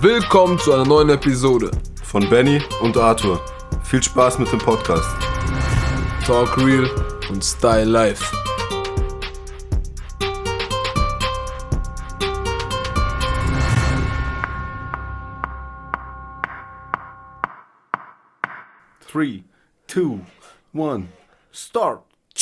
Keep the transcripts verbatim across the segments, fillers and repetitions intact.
Willkommen zu einer neuen Episode von Benny und Arthur. Viel Spaß mit dem Podcast. Talk Real und Style Life. Three, two, one, start.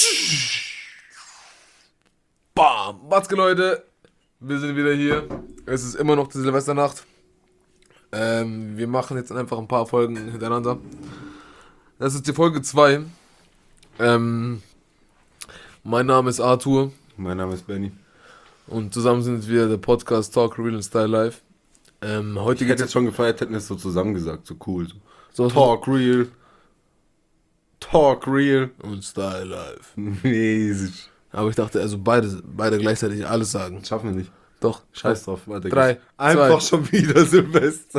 Bam! Watzke Leute, wir sind wieder hier. Es ist immer noch die Silvesternacht. Ähm, wir machen jetzt einfach ein paar Folgen hintereinander. Das ist die Folge zwei. Ähm, mein Name ist Arthur. Mein Name ist Benny. Und zusammen sind wir der Podcast Talk Real und Style Life. Ähm, heute Ich hätte jetzt schon gefeiert, hätten wir es so zusammen gesagt, so cool. So. so Talk Real. Talk Real. und Style Life. Mäßig. Aber ich dachte, also beide, beide gleichzeitig alles sagen. Schaffen wir nicht. Doch. Scheiß drauf. Weiter Drei, geht's. Einfach zwei. schon wieder Silvester.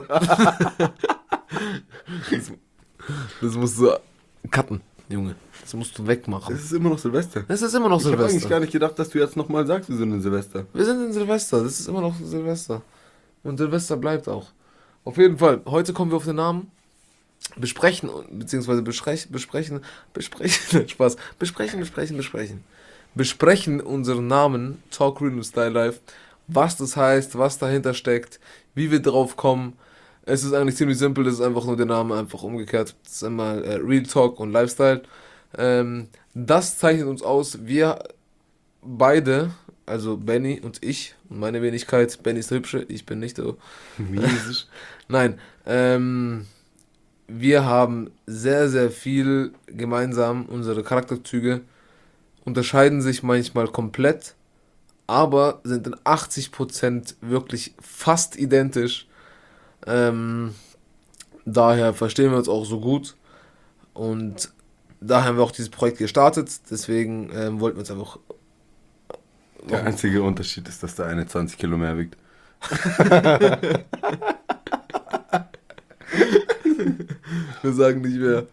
Das, das musst du cutten, Junge. Das musst du wegmachen. Es ist immer noch Silvester. Es ist immer noch Ich habe eigentlich Silvester. gar nicht gedacht, dass du jetzt nochmal sagst, wir sind in Silvester. Wir sind in Silvester. Das ist immer noch Silvester. Und Silvester bleibt auch. Auf jeden Fall. Heute kommen wir auf den Namen. Besprechen, beziehungsweise besprechen, besprechen, besprechen, Spaß. Besprechen, besprechen, besprechen. Besprechen unseren Namen, Talk Real und Style Life. Was das heißt, was dahinter steckt, wie wir drauf kommen. Es ist eigentlich ziemlich simpel, das ist einfach nur der Name einfach umgekehrt. Das ist einmal äh, Real Talk und Lifestyle. Ähm, das zeichnet uns aus, wir beide, also Benny und ich und meine Wenigkeit, Benny ist der Hübsche, ich bin nicht so. Mäßig. Nein, ähm, wir haben sehr, sehr viel gemeinsam. Unsere Charakterzüge unterscheiden sich manchmal komplett, aber sind in achtzig Prozent wirklich fast identisch. Ähm, daher verstehen wir uns auch so gut und daher haben wir auch dieses Projekt gestartet. Deswegen ähm, wollten wir uns einfach... Der einzige Unterschied ist, dass der eine zwanzig Kilo mehr wiegt. Wir sagen nicht mehr.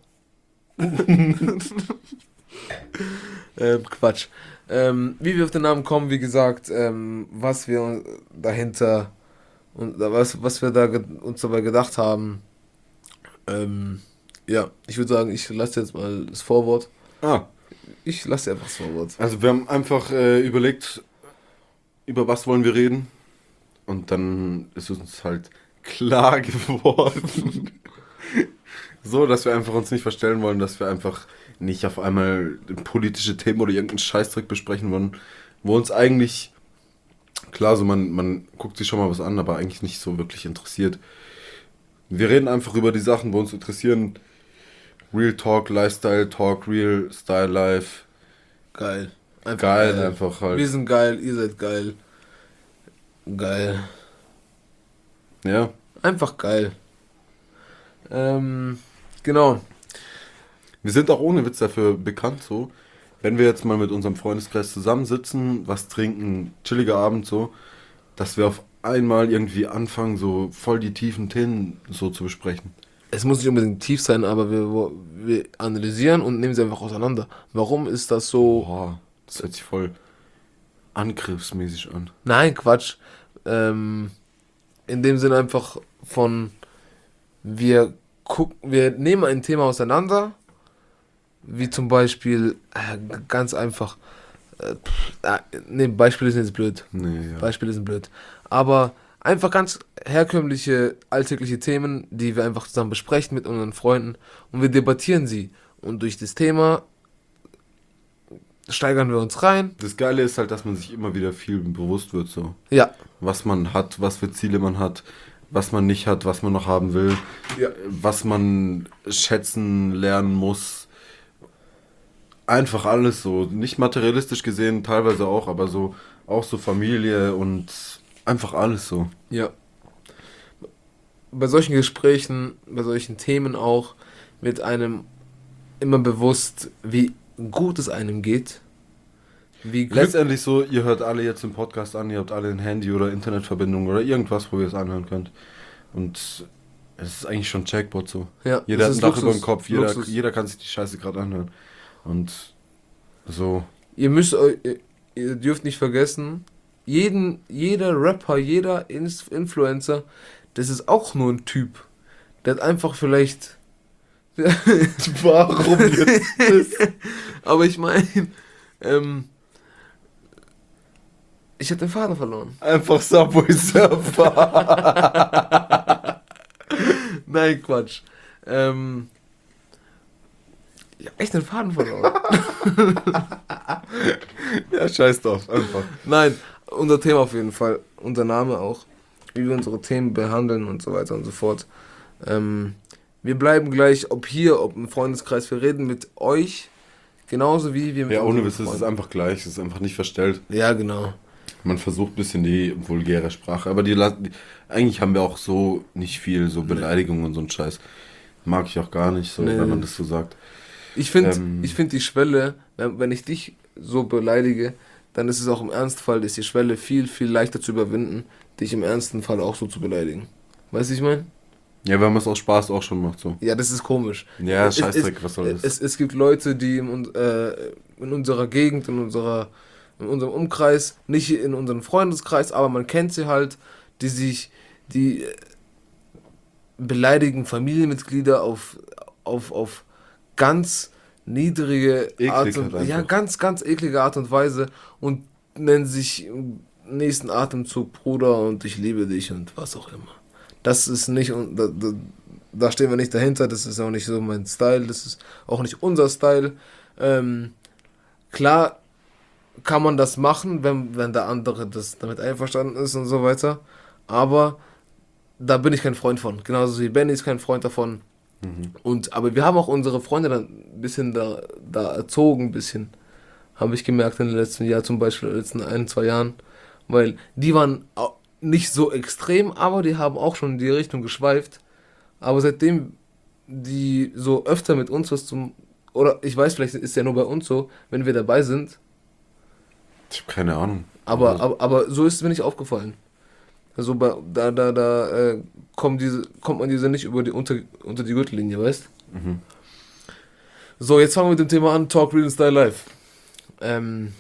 ähm, Quatsch. Ähm, wie wir auf den Namen kommen, wie gesagt, ähm, was wir dahinter und was, was wir da ge- uns dabei gedacht haben. Ähm, ja, ich würde sagen, ich lasse jetzt mal das Vorwort. Ah, Ich lasse einfach das Vorwort. also wir haben einfach äh, überlegt, über was wollen wir reden. Und dann ist uns halt klar geworden, so, dass wir einfach uns nicht verstellen wollen, dass wir einfach nicht auf einmal politische Themen oder irgendeinen Scheißdreck besprechen wollen, wo uns eigentlich, klar, so man, man guckt sich schon mal was an, aber eigentlich nicht so wirklich interessiert. Wir reden einfach über die Sachen, wo uns interessieren. Real Talk, Lifestyle Talk, Real Style Life. Geil. Einfach Geil, einfach halt. Wir sind geil, ihr seid geil. Geil. Ja. Einfach geil. Ähm, genau. Wir sind auch ohne Witz dafür bekannt, so, wenn wir jetzt mal mit unserem Freundeskreis zusammensitzen, was trinken, chilliger Abend so, dass wir auf einmal irgendwie anfangen, so voll die tiefen Themen so zu besprechen. Es muss nicht unbedingt tief sein, aber wir, wir analysieren und nehmen sie einfach auseinander. Warum ist das so? Boah, das hört sich voll angriffsmäßig an. Nein, Quatsch. Ähm, in dem Sinne einfach von, wir gucken, wir nehmen ein Thema auseinander, wie zum Beispiel, äh, g- ganz einfach, äh, pff, äh, nee, Beispiele sind jetzt blöd. Nee, ja. Beispiele sind blöd. Aber einfach ganz herkömmliche, alltägliche Themen, die wir einfach zusammen besprechen mit unseren Freunden und wir debattieren sie. Und durch das Thema steigern wir uns rein. Das Geile ist halt, dass man sich immer wieder viel bewusst wird, so. Ja. Was man hat, was für Ziele man hat, was man nicht hat, was man noch haben will, Ja. was man schätzen lernen muss. Einfach alles so. Nicht materialistisch gesehen, teilweise auch, aber so auch so Familie und einfach alles so. Ja. Bei solchen Gesprächen, bei solchen Themen auch, wird einem immer bewusst, wie gut es einem geht. Wie Glück. Letztendlich so, ihr hört alle jetzt den Podcast an, ihr habt alle ein Handy oder Internetverbindung oder irgendwas, wo ihr es anhören könnt. Und es ist eigentlich schon Jackpot so. Ja, Jeder das hat ein ist Dach Luxus. über dem Kopf, jeder, Luxus. jeder kann sich die Scheiße gerade anhören. Und so. Ihr müsst eu- ihr, ihr dürft nicht vergessen, jeden, jeder Rapper, jeder Ins- Influencer, das ist auch nur ein Typ. Der hat einfach vielleicht... Warum jetzt das? Aber ich meine, ähm, ich habe den Faden verloren. Einfach Subway Surfer. Nein, Quatsch. Ähm, ich habe echt den Faden verloren. Ja, scheiß drauf, einfach. Nein, unser Thema auf jeden Fall. Unser Name auch. Wie wir unsere Themen behandeln und so weiter und so fort. Ähm, wir bleiben gleich, ob hier, ob im Freundeskreis, wir reden mit euch. Genauso wie wir mit Ja, ohne unseren Witz, es ist Freunden. einfach gleich, es ist einfach nicht verstellt. Ja, genau. Man versucht ein bisschen die vulgäre Sprache, aber die, la- die eigentlich haben wir auch so nicht viel, so Beleidigungen und so ein Scheiß. Mag ich auch gar nicht, so, Nee. wenn man das so sagt. Ich finde Ähm. ich find die Schwelle, wenn, wenn ich dich so beleidige, dann ist es auch im Ernstfall, ist die Schwelle viel, viel leichter zu überwinden, dich im ernsten Fall auch so zu beleidigen. Weißt du, ich meine? Ja, wenn man es aus Spaß auch schon macht, so. Ja, das ist komisch. Ja, Es- Scheißdreck, es, was soll das? Es, es gibt Leute, die in, un- äh, in unserer Gegend, in, unserer, in unserem Umkreis, nicht in unserem Freundeskreis, aber man kennt sie halt, die sich, die äh, beleidigen Familienmitglieder auf, auf, auf ganz niedrige Eklig Art und, halt ja, einfach. ganz, ganz eklige Art und Weise und nennen sich im nächsten Atemzug Bruder und ich liebe dich und was auch immer. Das ist nicht, und da, da, da stehen wir nicht dahinter, das ist auch nicht so mein Style, das ist auch nicht unser Style. Ähm, klar kann man das machen, wenn, wenn der andere das damit einverstanden ist und so weiter, aber da bin ich kein Freund von. Genauso wie Benny ist kein Freund davon. Mhm. Und, aber wir haben auch unsere Freunde dann ein bisschen da, da erzogen, ein bisschen. Habe ich gemerkt in den letzten Jahren, zum Beispiel in den letzten ein, zwei Jahren. Weil die waren au- nicht so extrem, aber die haben auch schon in die Richtung geschweift. Aber seitdem die so öfter mit uns was zum... Oder ich weiß, vielleicht ist ja nur bei uns so, wenn wir dabei sind. Ich habe keine Ahnung. Aber, Also, aber, aber so ist es mir nicht aufgefallen. Also bei, da, da, da äh, kommen diese, kommt man diese nicht über die unter, unter die Gürtellinie, weißt? mhm. So, jetzt fangen wir mit dem Thema an, Talk Real and Style Live. Ähm,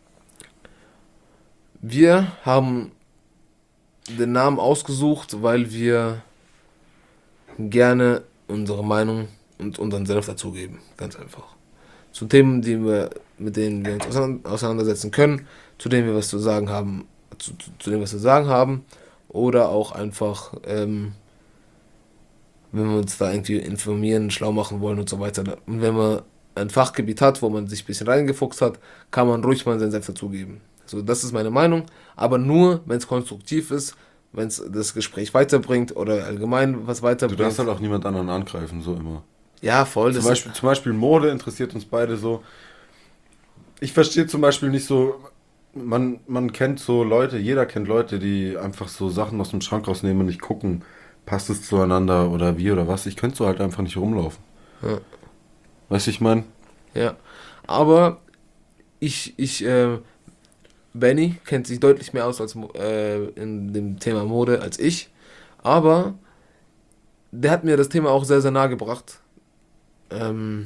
wir haben den Namen ausgesucht, weil wir gerne unsere Meinung und unseren Senf dazugeben. Ganz einfach. Zu Themen, die wir, mit denen wir uns auseinander- auseinandersetzen können, zu denen wir was zu sagen haben, zu, zu, zu denen wir was zu sagen haben, oder auch einfach, ähm, wenn wir uns da irgendwie informieren, schlau machen wollen und so weiter. Und wenn man ein Fachgebiet hat, wo man sich ein bisschen reingefuchst hat, kann man ruhig mal seinen Senf dazugeben. So, das ist meine Meinung, aber nur, wenn es konstruktiv ist, wenn es das Gespräch weiterbringt oder allgemein was Du weiterbringt. darfst halt auch niemand anderen angreifen, so immer. Ja, voll. Zum Das Beispiel, zum Beispiel Mode interessiert uns beide so. Ich verstehe zum Beispiel nicht so, man, man kennt so Leute, jeder kennt Leute, die einfach so Sachen aus dem Schrank rausnehmen und nicht gucken, passt es zueinander oder wie oder was. Ich könnte so halt einfach nicht rumlaufen. Ja. Weißt du, ich meine? Ja, aber ich, ich, äh, Benny kennt sich deutlich mehr aus als Mo- äh, in dem Thema Mode als ich, aber der hat mir das Thema auch sehr, sehr nahe gebracht. Ähm,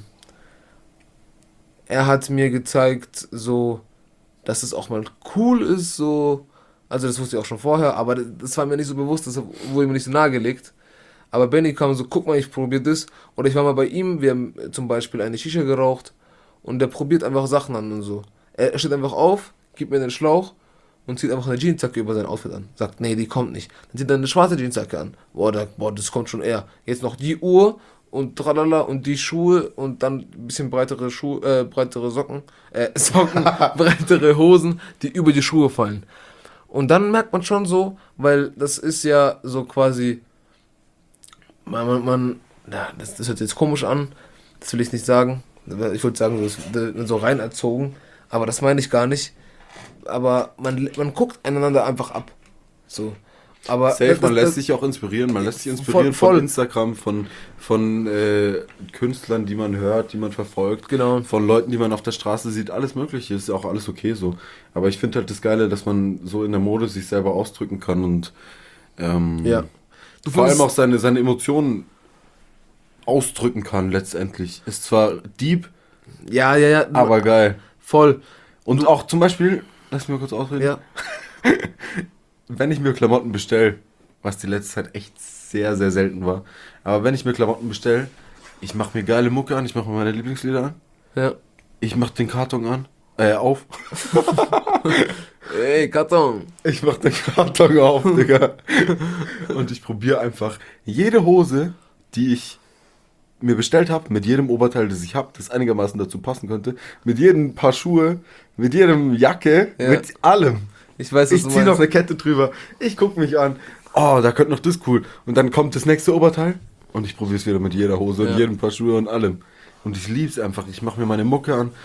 er hat mir gezeigt, so, dass es auch mal cool ist, so, also das wusste ich auch schon vorher, aber das war mir nicht so bewusst, das wurde mir nicht so nahegelegt. Aber Benny kam so, guck mal, ich probiere das. Oder ich war mal bei ihm, wir haben zum Beispiel eine Shisha geraucht und der probiert einfach Sachen an und so. Er steht einfach auf, gibt mir den Schlauch und zieht einfach eine Jeansjacke über sein Outfit an. Sagt, nee, die kommt nicht. Dann zieht er eine schwarze Jeansjacke an. Boah, da, boah, das kommt schon eher. Jetzt noch die Uhr und tralala und die Schuhe und dann ein bisschen breitere Schuhe, äh, breitere Socken, äh, Socken, breitere Hosen, die über die Schuhe fallen. Und dann merkt man schon so, weil das ist ja so quasi, man, man, man ja, das, das hört sich jetzt komisch an, das will ich nicht sagen. Ich würde sagen, das ist so rein erzogen, aber das meine ich gar nicht. Aber man, man guckt einander einfach ab. So. Aber Safe, das- man das- lässt sich auch inspirieren. Man lässt sich inspirieren Voll- voll. von Instagram, von, von äh, Künstlern, die man hört, die man verfolgt. Genau. Von Leuten, die man auf der Straße sieht. Alles Mögliche, ist ja auch alles okay so. Aber ich finde halt das Geile, dass man so in der Mode sich selber ausdrücken kann und ähm, Ja. Du vor allem findest- auch seine, seine Emotionen ausdrücken kann letztendlich. Ist zwar deep, Ja, ja, ja. aber geil. voll. Und auch zum Beispiel, lass mich mal kurz ausreden, Ja. wenn ich mir Klamotten bestelle was die letzte Zeit echt sehr, sehr selten war. Aber wenn ich mir Klamotten bestelle, ich mache mir geile Mucke an, ich mache mir meine Lieblingslieder an, Ja. ich mache den Karton an, äh, auf. Ey, Karton. Ich mach den Karton auf, Digga. Und ich probiere einfach jede Hose, die ich mir bestellt habe, mit jedem Oberteil, das ich habe, das einigermaßen dazu passen könnte, mit jedem Paar Schuhe, mit jedem Jacke, Ja. mit allem. Ich weiß, was Ich du ziehe noch meinst. eine Kette drüber, ich gucke mich an, oh, da könnte noch das cool. Und dann kommt das nächste Oberteil und ich probiere es wieder mit jeder Hose Ja. und jedem Paar Schuhe und allem. Und ich liebe es einfach, ich mache mir meine Mucke an.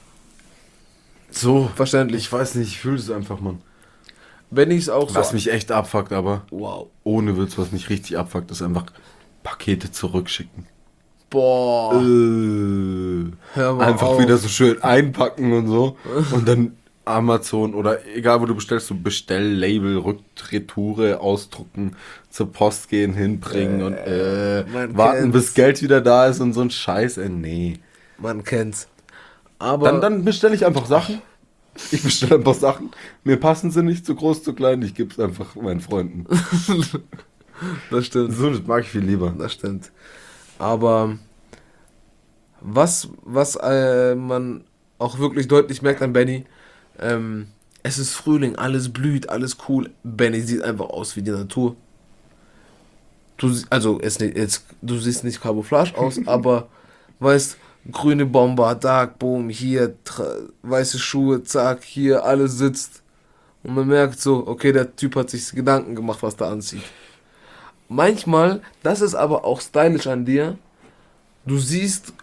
So, Verständlich. ich weiß nicht, ich fühle es einfach, Mann. Wenn ich es auch so... Was mich echt abfuckt, aber Wow. ohne Witz, was mich richtig abfuckt, ist einfach Pakete zurückschicken. Boah. Äh, Hör mal einfach auf. wieder so schön einpacken und so. Und dann Amazon oder egal wo du bestellst, so Bestelllabel, Rückretoure ausdrucken, zur Post gehen, hinbringen Äh, und äh, man warten, kennt's. bis Geld wieder da ist und so ein Scheiß. Äh, nee. Man kennt's. Aber... Dann, dann bestelle ich einfach Sachen. Ich bestelle einfach Sachen. Mir passen sie nicht zu groß, zu klein. Ich gebe es einfach meinen Freunden. Das stimmt. So, das mag ich viel lieber. Das stimmt. Aber was, was äh, man auch wirklich deutlich merkt an Benny, ähm, es ist Frühling, alles blüht, alles cool. Benny sieht einfach aus wie die Natur. Du, sie- also, es, nicht- jetzt, du siehst nicht Camouflage aus, aber weißt, grüne Bomber, Dark Boom, hier, tra- weiße Schuhe, zack, hier, alles sitzt. Und man merkt so, okay, der Typ hat sich Gedanken gemacht, was da anzieht. Manchmal, das ist aber auch stylisch an dir, du siehst,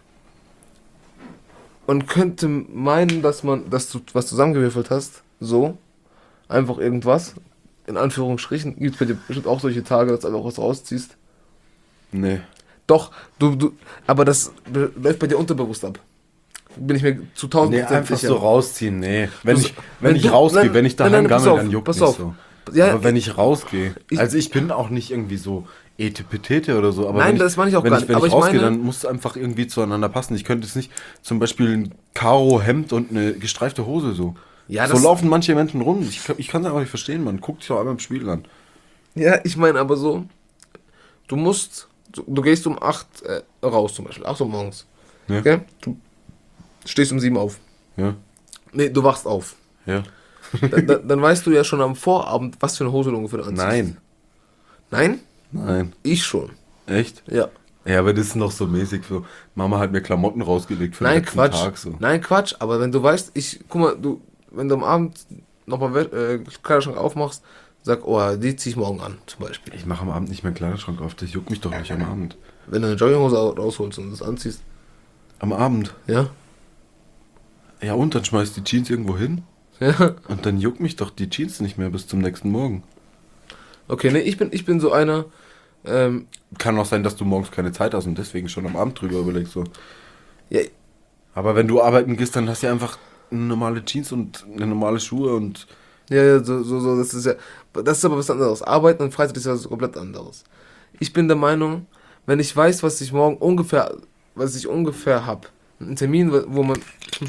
man könnte meinen, dass man, dass du was zusammengewürfelt hast, so, einfach irgendwas, in Anführungsstrichen, gibt es bei dir bestimmt auch solche Tage, dass du einfach was rausziehst. Nee. Doch, du, du, aber das be- läuft bei dir unterbewusst ab. Bin ich mir zu tausend Nee, Prozent einfach sicher. so rausziehen, nee. Wenn Du- ich, wenn wenn ich du- rausgehe, nein, wenn ich nein, daheim nein, pass gammel, auf, dann juckt pass nicht auf. so. Ja, aber wenn ich rausgehe, ich- also ich bin auch nicht irgendwie so etepetete oder so, aber Nein, wenn das meine ich auch wenn gar ich, nicht, wenn aber ich ich rausgehe, meine- dann muss es einfach irgendwie zueinander passen. Ich könnte jetzt nicht zum Beispiel ein Karo-Hemd und eine gestreifte Hose so. Ja, so das- laufen manche Menschen rum. Ich, kann- ich kann es einfach nicht verstehen, man. Guckt sich auch einmal im Spiegel an. Ja, ich meine aber so, du musst, du, du gehst um acht äh, raus zum Beispiel, acht Uhr morgens. Ja. Okay? Du stehst um sieben auf. Ja, Nee, du wachst auf. ja. Dann, dann, dann weißt du ja schon am Vorabend, was für eine Hose du ungefähr anziehst. Nein, Nein? nein. Ich schon. Echt? Ja. Ja, aber das ist noch so mäßig. So. Mama hat mir Klamotten rausgelegt für Nein, den letzten Quatsch. Tag. So. Nein, Quatsch. Aber wenn du weißt, ich, guck mal, du, wenn du am Abend nochmal äh, Kleiderschrank aufmachst, sag, oh, die zieh ich morgen an, zum Beispiel. Ich mache am Abend nicht meinen Kleiderschrank auf. Das juckt mich doch nicht am Abend. Wenn du eine Jogginghose rausholst und das anziehst, Am Abend? ja? Ja, und dann schmeißt die Jeans irgendwo hin. Ja. Und dann juckt mich doch die Jeans nicht mehr bis zum nächsten Morgen. Okay, nee, ich bin, ich bin so einer, ähm, Kann auch sein, dass du morgens keine Zeit hast und deswegen schon am Abend drüber überlegst. So. ja, Aber wenn du arbeiten gehst, dann hast du ja einfach eine normale Jeans und eine normale Schuhe und... ja, ja, so, so, so, das ist ja, das ist aber was anderes. Arbeiten und Freizeit ist ja was komplett anderes. Ich bin der Meinung, wenn ich weiß, was ich morgen ungefähr, was ich ungefähr habe, einen Termin, wo man,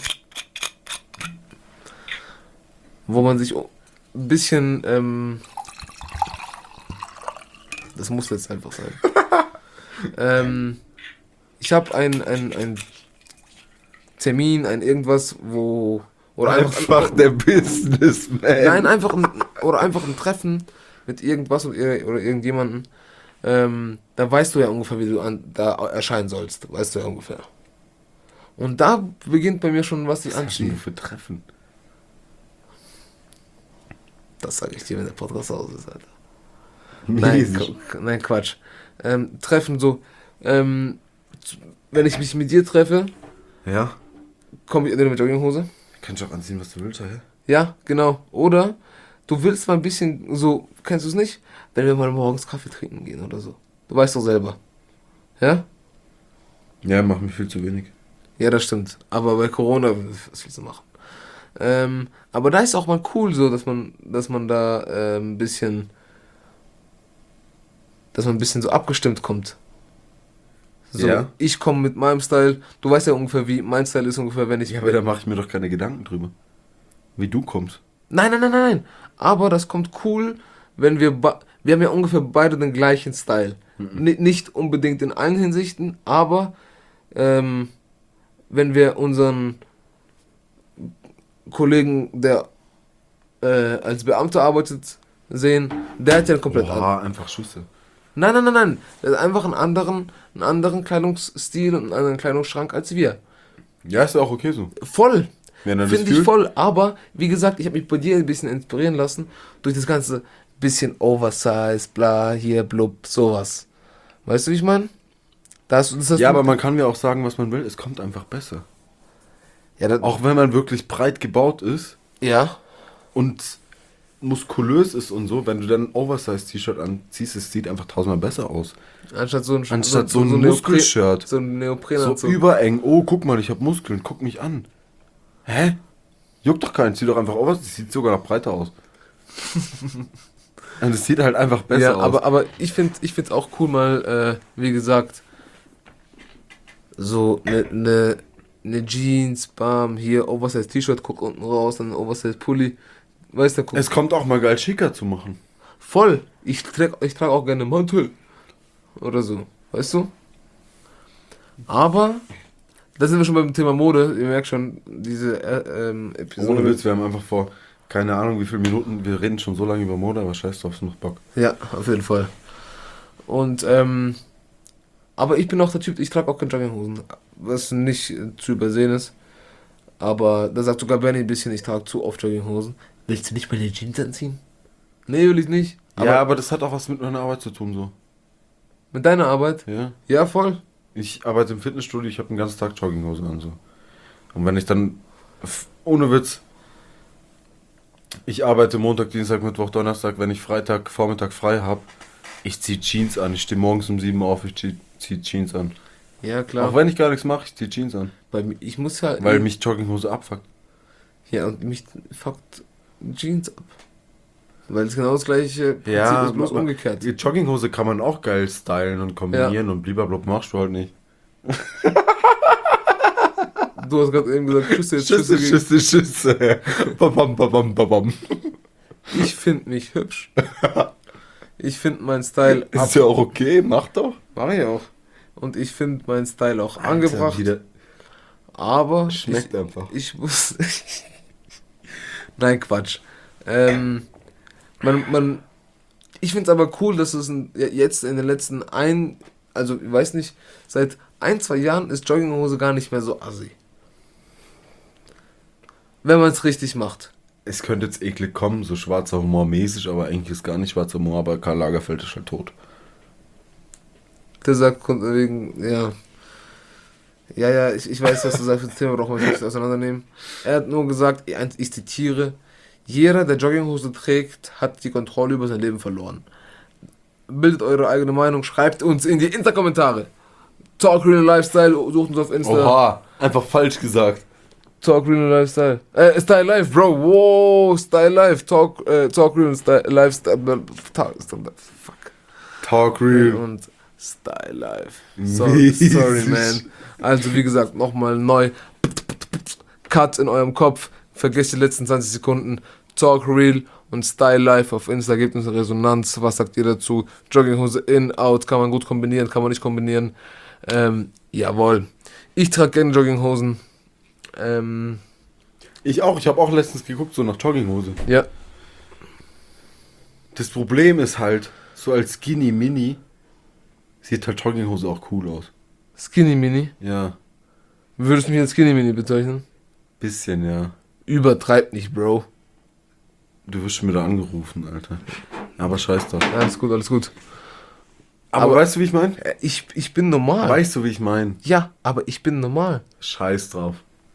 wo man sich ein bisschen, ähm, das muss jetzt einfach sein. ähm, ich habe ein, ein, ein Termin, ein irgendwas, wo, oder einfach, der Businessman. nein, einfach ein, oder einfach ein Treffen mit irgendwas oder, ir- oder irgendjemanden. Ähm, da weißt du ja ungefähr, wie du an, da erscheinen sollst. Weißt du ja ungefähr. Und da beginnt bei mir schon, was ich Was hast du anziehe. für Treffen? Das sage ich dir, wenn der Podcast aus ist, Alter. Nein, Mäßig. Qu- nein, Quatsch. Ähm, Treffen so. Ähm, z- wenn ich mich mit dir treffe, Ja? komme ich entweder mit Jogginghose. Kannst du auch anziehen, was du willst, hä? Ja, genau. Oder du willst mal ein bisschen so, kennst du es nicht? Wenn wir mal morgens Kaffee trinken gehen oder so. Du weißt doch selber. Ja? Ja, mach mich viel zu wenig. Ja, das stimmt. Aber bei Corona ist viel zu machen. Ähm, aber da ist auch mal cool so, dass man, dass man da äh, ein bisschen, dass man ein bisschen so abgestimmt kommt. So, Ja. ich komme mit meinem Style. Du weißt ja ungefähr, wie mein Style ist ungefähr, wenn ich. Ja, aber da mache ich mir doch keine Gedanken drüber. Wie du kommst. Nein, nein, nein, nein, nein. Aber das kommt cool, wenn wir, ba- wir haben ja ungefähr beide den gleichen Style. Mhm. N- nicht unbedingt in allen Hinsichten, aber ähm, wenn wir unseren Kollegen, der äh, als Beamter arbeitet, sehen, der hat ja einen komplett anderen. Boah, einfach Schüsse. Nein, nein, nein, nein. Der hat einfach einen anderen, einen anderen Kleidungsstil und einen anderen Kleidungsschrank als wir. Ja, ist ja auch okay so. Voll. Wenn er das Finde ich fühlt. voll. Aber, wie gesagt, ich habe mich bei dir ein bisschen inspirieren lassen durch das ganze bisschen Oversize, bla, hier, blub, sowas. Weißt du, wie ich meine? Das, das hast Ja, du- aber man kann ja auch sagen, was man will. Es kommt einfach besser. Ja, das, Auch wenn man wirklich breit gebaut ist ja. und muskulös ist und so, wenn du dann ein Oversize-T-Shirt anziehst, es sieht einfach tausendmal besser aus. Anstatt so ein, Anstatt so ein Neopren- Muskelshirt. So ein Neopren. So übereng. Oh, guck mal, ich habe Muskeln. Guck mich an. Hä? Juckt doch keinen. Zieh doch einfach Oversize. Das sieht sogar noch breiter aus. Und es sieht halt einfach besser ja, aus. aber, aber ich finde ich es auch cool, mal, äh, wie gesagt, so eine ne, ne Jeans, bam, hier Oversize-T-Shirt, guck unten raus, dann Oversize-Pulli. Weißt du, guck. Es kommt auch mal geil schicker zu machen. Voll. Ich trage ich trag auch gerne Mantel. Oder so. Weißt du? Aber, da sind wir schon beim Thema Mode. Ihr merkt schon, diese äh, ähm, Episode. Ohne Witz, wir haben einfach vor, keine Ahnung wie viele Minuten, wir reden schon so lange über Mode, aber scheiß drauf, ist noch Bock. Ja, auf jeden Fall. Und, ähm, aber ich bin auch der Typ, ich trage auch keine Jogginghosen. Was nicht äh, zu übersehen ist. Aber da sagt sogar Benny ein bisschen, ich trage zu oft Jogginghosen. Willst du nicht mal die Jeans anziehen? Nee, will ich nicht. Aber ja, aber das hat auch was mit meiner Arbeit zu tun, so. mit deiner Arbeit? Ja. Ja, voll. Ich arbeite im Fitnessstudio, ich habe den ganzen Tag Jogginghosen an, so. Und wenn ich dann, f- ohne Witz, ich arbeite Montag, Dienstag, Mittwoch, Donnerstag, wenn ich Freitag, Vormittag frei habe, ich ziehe Jeans an. Ich stehe morgens um sieben Uhr auf, ich ziehe zieh Jeans an. Ja, klar. Auch wenn ich gar nichts mache, ich ziehe Jeans an. Bei mir, ich muss ja. Weil mich Jogginghose abfuckt. Ja, und mich fuckt Jeans ab. Weil es genau das gleiche Prinzip Ja, ist, bloß aber- umgekehrt. Die Jogginghose kann man auch geil stylen und kombinieren und blablabla machst du halt nicht. Du hast gerade eben gesagt, Schüsse, jetzt Schüsse, Schüsse. Schüsse, Schüsse. Babam, babam, babam. gegen- Ich finde mich hübsch. Ich finde meinen Style Ist ja auch okay, mach doch. Mach ich auch. Und ich finde meinen Style auch angebracht. Wieder Aber schmeckt ich, einfach. ich muss. Nein, Quatsch. Ähm, man, man, ich finde es aber cool, dass es ein, jetzt in den letzten ein, also ich weiß nicht, seit ein, zwei Jahren ist Jogginghose gar nicht mehr so assi. Wenn man es richtig macht. Es könnte jetzt eklig kommen, so schwarzer Humor mäßig, aber eigentlich ist gar nicht schwarzer Humor, aber Karl Lagerfeld ist halt tot. Der sagt von wegen, ja. Ja, ja, ich, ich weiß, was du sagst, für das Thema brauchen wir nicht auseinandernehmen. Er hat nur gesagt, ich zitiere, jeder, der Jogginghose trägt, hat die Kontrolle über sein Leben verloren. Bildet eure eigene Meinung, schreibt uns in die Insta-Kommentare. Talk Real Lifestyle, sucht uns auf Insta. Oha, einfach falsch gesagt. Talk Real Lifestyle. Äh, Style Life, Bro. Wow, Style Life. Talk, äh, Talk Real Style Lifestyle. Talk, fuck. Talk real. Und Style Life. Sorry, Mäßig. sorry, man. Also, wie gesagt, nochmal neu. Cut in eurem Kopf. Vergesst die letzten zwanzig Sekunden. Talk Real und Style Life auf Insta. Gebt uns eine Resonanz. Was sagt ihr dazu? Jogginghose in, out. Kann man gut kombinieren, kann man nicht kombinieren. Ähm, jawohl. Ich trage gerne Jogginghosen. Ähm, Ich auch, ich habe auch letztens geguckt, so nach Jogginghose. ja. Das Problem ist halt, so als Skinny Mini sieht halt Jogginghose auch cool aus. Skinny Mini. Ja, Würdest du mich als Skinny Mini bezeichnen? bisschen, ja. Übertreib nicht, Bro. Du wirst schon wieder angerufen, Alter. Aber scheiß doch. Alles gut, alles gut. Aber, Aber- weißt du, wie ich meine? Äh, Ich, ich bin normal. Weißt du, wie ich meine? Ja, aber ich bin normal. Scheiß drauf.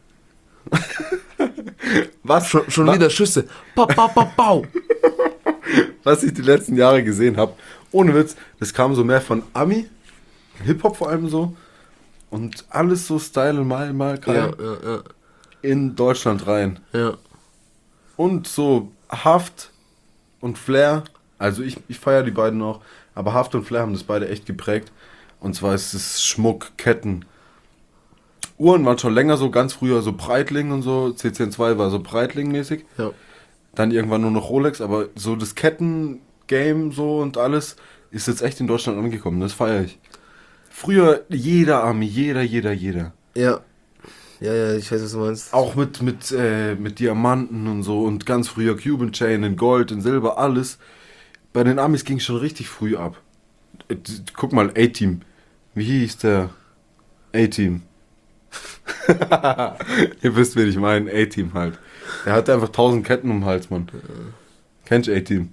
was, Schon, schon wa- wieder Schüsse. Bau, bau, bau, bau. was ich die letzten Jahre gesehen habe, ohne Witz, das kam so mehr von Ami, Hip-Hop vor allem so, und alles so Style mal, mal Ja, geil ja, in Deutschland rein. ja. ja. Und so Haft und Flair, also ich, ich feiere die beiden auch, aber Haft und Flair haben das beide echt geprägt. Und zwar ist es Schmuck, Ketten. Uhren waren schon länger so, ganz früher so Breitling und so, C C N zwei war so Breitling-mäßig. Ja. Dann irgendwann nur noch Rolex, aber so das Ketten, Game so und alles ist jetzt echt in Deutschland angekommen. Das feiere ich. Früher jeder Ami, jeder, jeder, jeder. Ja. Ja, ja, ich weiß, was du meinst. Auch mit, mit, äh, mit Diamanten und so und ganz früher Cuban Chain in Gold, in Silber, alles. Bei den Amis ging es schon richtig früh ab. Äh, Guck mal, A-Team. Wie hieß der? A-Team. Ihr wisst, wen ich meine. A-Team halt. Er hatte einfach tausend Ketten um den Hals, Mann. Kennst du A-Team?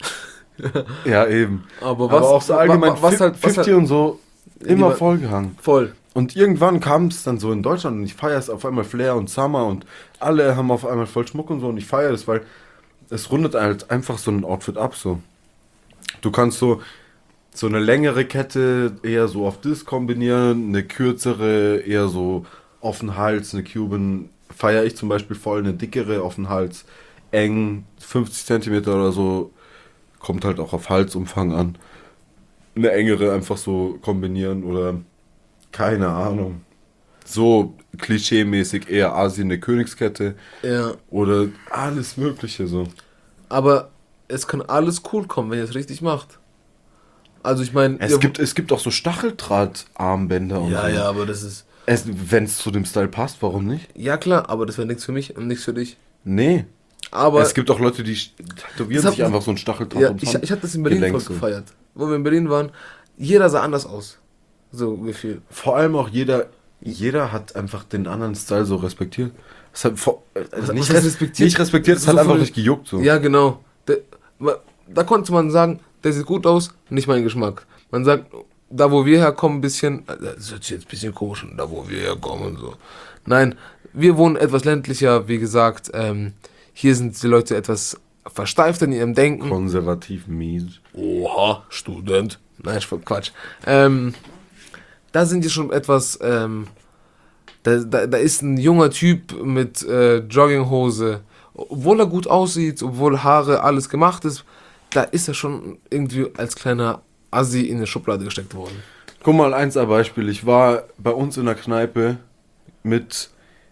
Ja, eben. Aber was, Aber auch so allgemein wa- was halt, was fünfzig halt, und so immer Lieber- vollgehangen. voll. Und irgendwann kam es dann so in Deutschland und ich feiere es auf einmal Flair und Summer und alle haben auf einmal voll Schmuck und so und ich feiere das, weil es rundet halt einfach so ein Outfit ab, so. Du kannst so, so eine längere Kette eher so auf das kombinieren, eine kürzere eher so auf den Hals, eine Cuban feiere ich zum Beispiel voll, eine dickere auf den Hals, eng, fünfzig Zentimeter oder so, kommt halt auch auf Halsumfang an. Eine engere einfach so kombinieren oder keine Ahnung. So klischee-mäßig eher Asien, eine Königskette Ja. oder alles Mögliche so. Aber es kann alles cool kommen, wenn ihr es richtig macht. Also ich meine... Es gibt, es gibt auch so Stacheldrahtarmbänder und Ja, so. ja, aber das ist... Wenn es zu dem Style passt, warum nicht? Ja klar, aber das wäre nichts für mich und nichts für dich. Nee. Aber es gibt auch Leute, die tätowieren Das sich hat- einfach so ein Stacheldraht ja, ums ich, Hand- ich hatte das in Berlin Gelenk voll so. gefeiert. Wo wir in Berlin waren, jeder sah anders aus. So gefühlt. Vor allem auch jeder, jeder hat einfach den anderen Style so respektiert. Es hat vor, äh, Was- nicht, was heißt res- respektiert? nicht respektiert, es So hat einfach von- nicht gejuckt so. Ja, genau. Da, da konnte man sagen, der sieht gut aus, nicht mein Geschmack. Man sagt, da wo wir herkommen, ein bisschen, das hört sich jetzt ein bisschen komisch an, da wo wir herkommen und so. Nein, wir wohnen etwas ländlicher, wie gesagt, ähm, hier sind die Leute etwas versteift in ihrem Denken. Konservativ mies. Oha, Student. Nein, Quatsch. Ähm, da sind die schon etwas, ähm, da, da, da ist ein junger Typ mit äh, Jogginghose, obwohl er gut aussieht, obwohl Haare, alles gemacht ist, da ist er schon irgendwie als kleiner Assi in eine Schublade gesteckt worden. Guck mal, eins ein Beispiel. Ich war bei uns in der Kneipe mit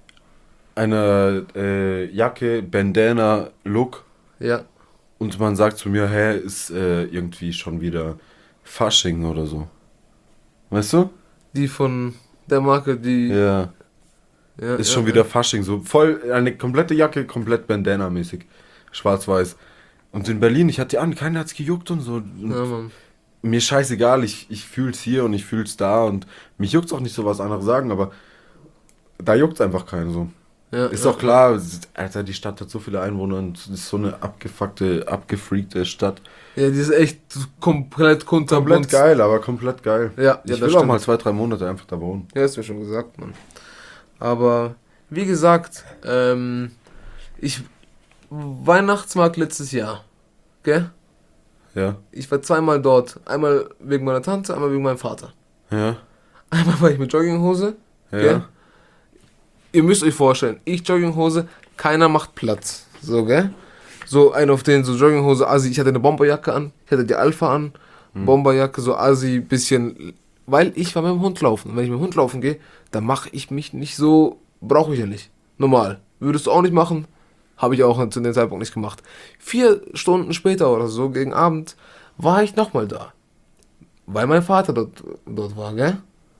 einer äh, Jacke, Bandana, Look Ja, und man sagt zu mir, hä, ist äh, irgendwie schon wieder Fasching oder so. Weißt du? die von der Marke, die... Ja. ja, Ist ja, schon ja. wieder Fasching, so voll, eine komplette Jacke, komplett Bandana-mäßig. Schwarz-Weiß. Und in Berlin, ich hatte die an, keiner hat's gejuckt und so. Und Ja, Mann. mir scheißegal, ich, ich fühl's hier und ich fühl's da und mich juckt's auch nicht so, was andere sagen, aber da juckt's einfach keinen so. Ja, Ist ja, doch klar, Alter, die Stadt hat so viele Einwohner und es ist so eine abgefuckte, abgefreakte Stadt. Ja, die ist echt komplett kunterbunt. Komplett geil, aber komplett geil. Ja, ja, ich das will auch stimmt. mal zwei, drei Monate einfach da wohnen. Ja, ist mir schon gesagt, Mann. Aber wie gesagt, ähm, ich Weihnachtsmarkt letztes Jahr, gell? Ja, Ich war zweimal dort. Einmal wegen meiner Tante, einmal wegen meinem Vater. ja, Einmal war ich mit Jogginghose, ja. gell? Ihr müsst euch vorstellen, ich Jogginghose, keiner macht Platz. So, gell? So ein auf den, so Jogginghose, Assi, ich hatte eine Bomberjacke an, ich hatte die Alpha an, Bomberjacke, so Assi, bisschen, weil ich war mit dem Hund laufen. Und wenn ich mit dem Hund laufen gehe, dann mache ich mich nicht so, brauche ich ja nicht. Normal. Würdest du auch nicht machen, habe ich auch zu dem Zeitpunkt nicht gemacht. Vier Stunden später oder so, gegen Abend, war ich nochmal da. Weil mein Vater dort, dort war, gell?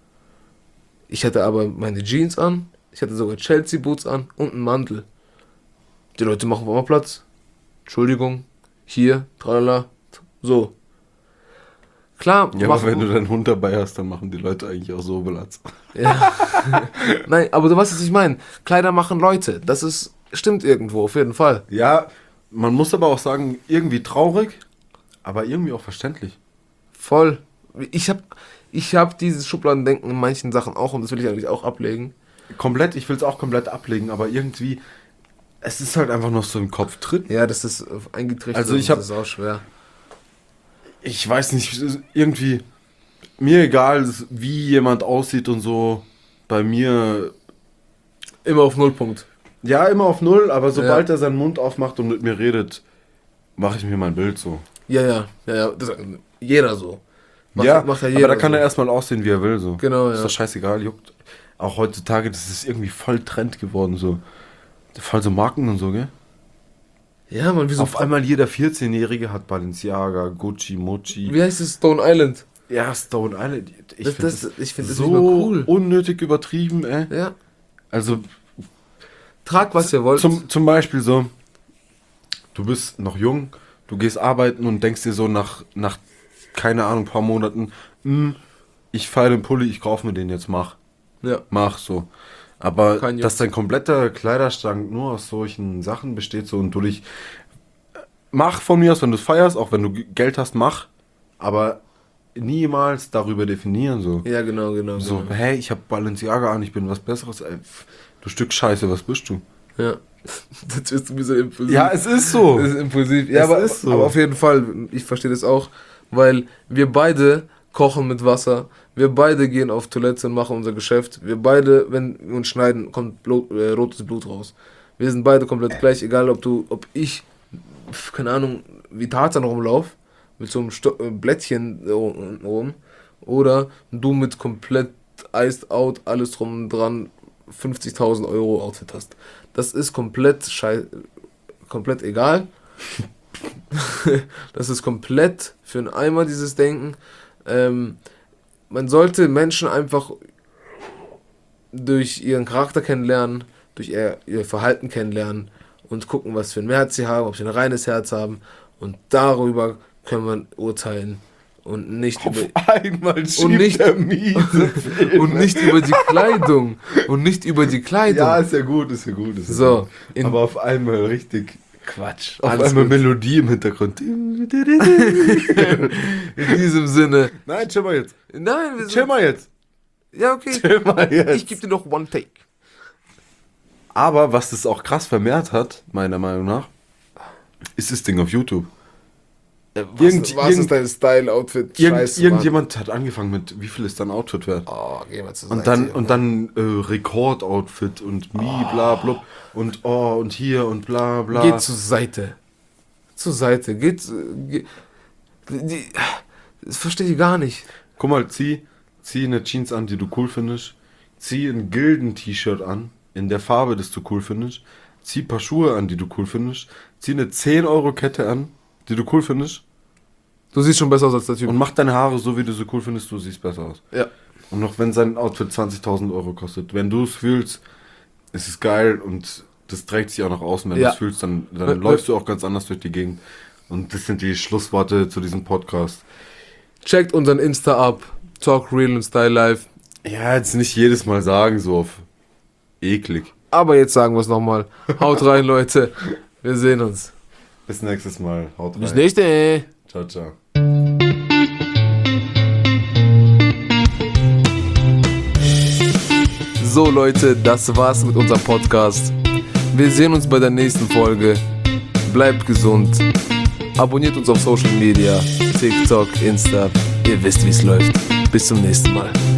Ich hatte aber meine Jeans an, ich hatte sogar Chelsea Boots an und einen Mantel. Die Leute machen auf einmal Platz. Entschuldigung, hier, tralala, so. Klar, Ja, machen- aber wenn du deinen Hund dabei hast, dann machen die Leute eigentlich auch so Platz. Ja. Nein, aber du weißt, was ich meine. Kleider machen Leute. Das ist, stimmt irgendwo, auf jeden Fall. Ja, man muss aber auch sagen, irgendwie traurig, aber irgendwie auch verständlich. Voll. Ich hab, ich hab dieses Schubladendenken in manchen Sachen auch und das will ich eigentlich auch ablegen. Komplett, ich will es auch komplett ablegen, aber irgendwie, es ist halt einfach noch so im Kopf drin. Ja, das ist eingetrichtert. Also ich und hab- das ist auch schwer. Ich weiß nicht, irgendwie, mir egal, wie jemand aussieht und so, bei mir, Immer auf Nullpunkt. ja, immer auf Null, aber sobald Ja. er seinen Mund aufmacht und mit mir redet, mache ich mir mein Bild so. Ja, ja, ja, ja. Das, jeder so. Macht- ja, macht ja aber jeder da kann so. er erstmal aussehen, wie er will, so. Genau, Ist ja. doch scheißegal, juckt. Auch heutzutage, das ist irgendwie voll Trend geworden, so. Voll so Marken und so, gell? Ja, man, wieso? Auf einmal jeder vierzehnjährige hat Balenciaga, Gucci, Mochi. Wie heißt es? Stone Island. Ja, Stone Island. Ich Das, finde das, das, ich find das so nicht mal cool. unnötig übertrieben, ey. Ja. Also Trag, was ihr wollt. zum, zum Beispiel so, du bist noch jung, du gehst arbeiten und denkst dir so nach, nach keine Ahnung, paar Monaten, hm, ich feiere den Pulli, ich kaufe mir den jetzt, mach. Ja. Mach so. Aber Kein Juck. dass dein kompletter Kleiderschrank nur aus solchen Sachen besteht so und du dich, mach von mir aus, wenn du es feierst, auch wenn du G- Geld hast, mach, aber niemals darüber definieren so. Ja, genau, genau. So, genau. hey, ich habe Balenciaga an, ich bin was Besseres. Ey, pf, du Stück Scheiße, was bist du? Ja. Das ist ein bisschen impulsiv. Ja, es ist so. Das ist impulsiv. Ja, Es aber, ist so. aber auf jeden Fall, ich verstehe das auch, weil wir beide kochen mit Wasser, wir beide gehen auf Toilette und machen unser Geschäft, wir beide, wenn wir uns schneiden, kommt Blut, äh, rotes Blut raus. Wir sind beide komplett gleich, egal ob du, ob ich, pf, keine Ahnung, wie Tarzan rumlauf, mit so einem Sto äh, Blättchen unten rum, oder du mit komplett iced out, alles drum und dran, fünfzigtausend Euro Outfit hast. Das ist komplett schei komplett egal. Das ist komplett für einen Eimer, dieses Denken. Ähm, man sollte Menschen einfach durch ihren Charakter kennenlernen, durch ihr, ihr Verhalten kennenlernen und gucken, was für ein Herz sie haben, ob sie ein reines Herz haben. Und darüber können wir urteilen. Und nicht Auf über einmal schiebt und nicht, der miese Film. und nicht über die Kleidung. Und nicht über die Kleidung. Ja, ist ja gut, ist ja gut. Ist ja So, gut. in- Aber auf einmal richtig Quatsch. Auf Alles einmal gut. Melodie im Hintergrund. In diesem Sinne. Nein, chill mal jetzt. Nein, wir sind, Chill mal jetzt. Ja, okay. Chill mal jetzt. Ich gebe dir noch One Take. Aber was das auch krass vermehrt hat, meiner Meinung nach, ist das Ding auf YouTube. Was, Irgend- was irgend- ist dein Style, Outfit? Irgend, Scheiße, irgendjemand hat angefangen mit, wie viel ist dein Outfit wert? Mann. Oh, geh mal zur Und Seite, dann, Junge. und dann äh, Rekord-Outfit und mi, bla, bla. Und oh, und hier und bla, bla. Geht zur Seite. Zur Seite. Geht. Ge die, das verstehe ich gar nicht. Guck mal, zieh, zieh eine Jeans an, die du cool findest. Zieh ein Gilden-T-Shirt an, in der Farbe, das du cool findest. Zieh ein paar Schuhe an, die du cool findest. Zieh eine zehn Euro Kette an, die du cool findest. Du siehst schon besser aus als der Typ. Und mach deine Haare so, wie du sie cool findest, du siehst besser aus. Ja. Und noch wenn sein Outfit zwanzigtausend Euro kostet. Wenn du es fühlst, ist es geil und das trägt sich auch nach außen. Wenn Ja. du es fühlst, dann, dann Ja. läufst du auch ganz anders durch die Gegend. Und das sind die Schlussworte zu diesem Podcast. Checkt unseren Insta ab. Talk Real und Style Life. Ja, jetzt nicht jedes Mal sagen, so auf eklig. Aber jetzt sagen wir es nochmal. Haut rein, Leute. Wir sehen uns. Bis nächstes Mal. Haut rein. Bis nächste. Ciao, ciao. So Leute, das war's mit unserem Podcast. Wir sehen uns bei der nächsten Folge. Bleibt gesund. Abonniert uns auf Social Media, TikTok, Insta. Ihr wisst, wie es läuft. Bis zum nächsten Mal.